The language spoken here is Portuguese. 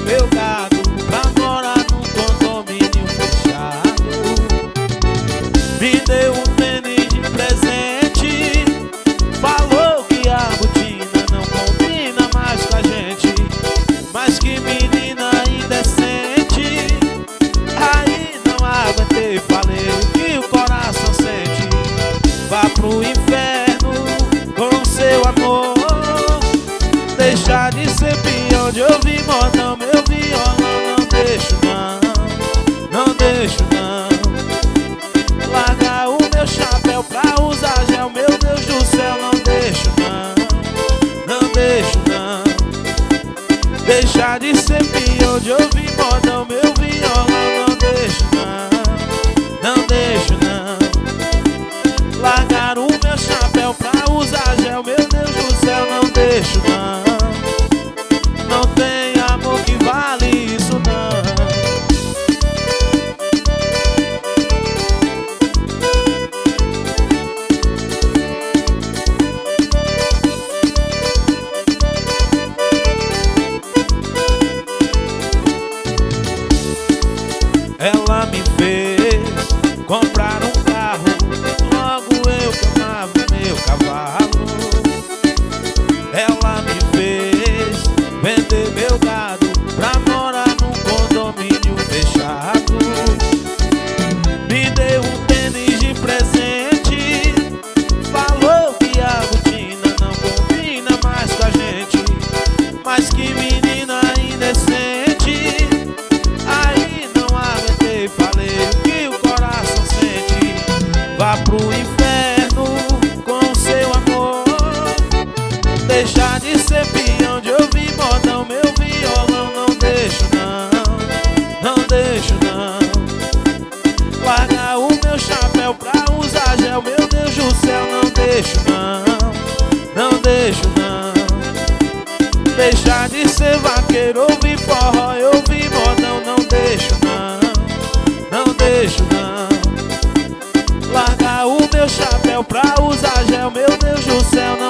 meu gado pra morar num condomínio fechado. Me deu um tênis de presente, falou que a botina não combina mais com a gente. Mas que menina indecente, aí não aguentei, falei que o coração sente. Vá pro inferno com seu amor, deixar de ser peão de ouvir modão. Meu violão não deixo não, não deixo não. Largar o meu chapéu pra usar gel, meu Deus do céu, não deixo não, não deixo não. Deixar de ser peão de ouvir modão, meu violão não deixo não, não deixo não. Largar o meu chapéu pra usar gel, meu Deus do céu, não deixo não. Não tem amor que vale isso não. Ela me fez comprar um carro, logo eu que amava meu cavalo. Ela me fez vender meu gado pra morar num condomínio fechado. Me deu um tênis de presente, falou que a botina não combina mais com a gente. Mas que menina indecente, aí não aguentei, falei que o coração sente. Vá pro inferno com seu amor, deixar de ser peão de ouvir modão. Meu violão não deixo não, não deixo não. Largar o meu chapéu pra usar gel, meu Deus do céu, não deixo não, não deixo não. Deixar de ser vaqueiro, ouvir forró e ouvir modão, não deixo não, não deixo não. Largar o meu chapéu pra usar gel, meu Deus do céu,